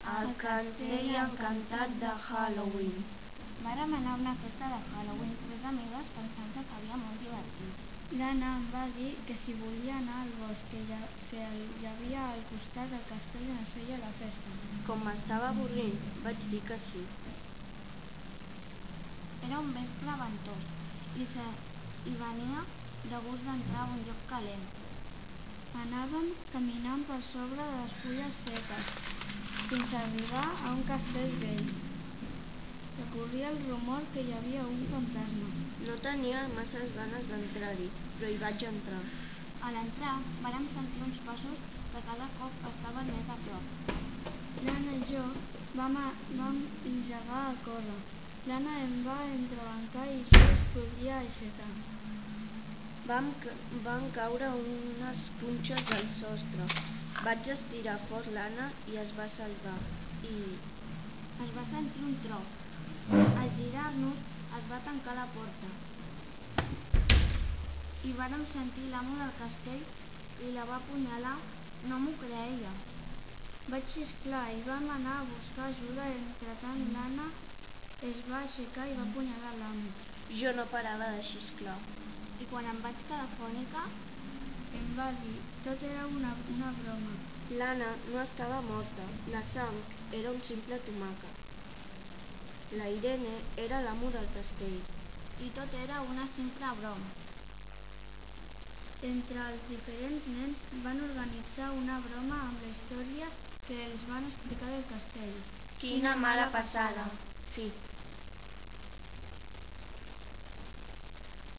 El castell encantat de Halloween. Vàrem anar a una festa de Halloween, 3 amigues, pensant que seria molt divertit. L'Anna em va dir que si volia anar al bosc que hi havia al costat del castell on es feia la festa. Com m'estava avorrint, vaig dir que sí. Era un vespre ventós i venia de gust d'entrar a un lloc calent. Anàvem caminant per sobre de les fulles seques fins a arribar a un castell vell, que corria el rumor que hi havia un fantasma. No tenia masses ganes d'entrar-hi, però hi vaig entrar. A l'entrar vàrem sentir uns passos que cada cop estaven més a prop. L'Anna i jo vam engegar a córrer. L'Anna em va entrebancar i jo es podia aixecar. Van caure unes punxes del sostre. Vaig estirar fort l'Anna i es va salvar. Es va sentir un tro. Al girar-nos es va tancar la porta i vàrem sentir l'amo del castell i la va apunyalar. No m'ho creia. Vaig xisclar i vam anar a buscar ajuda. Entretant l'Anna es va aixecar i va apunyalar l'amo. Jo no parava de xisclar. I quan em vaig quedar afònica, Em va dir, tot era una broma. L'Anna no estava morta. La sang era un simple tomàquet. La Irene era l'amo del castell. i tot era una simple broma. Entre els diferents nens van organitzar una broma amb la història que els van explicar del castell. Quina mala passada. Fi.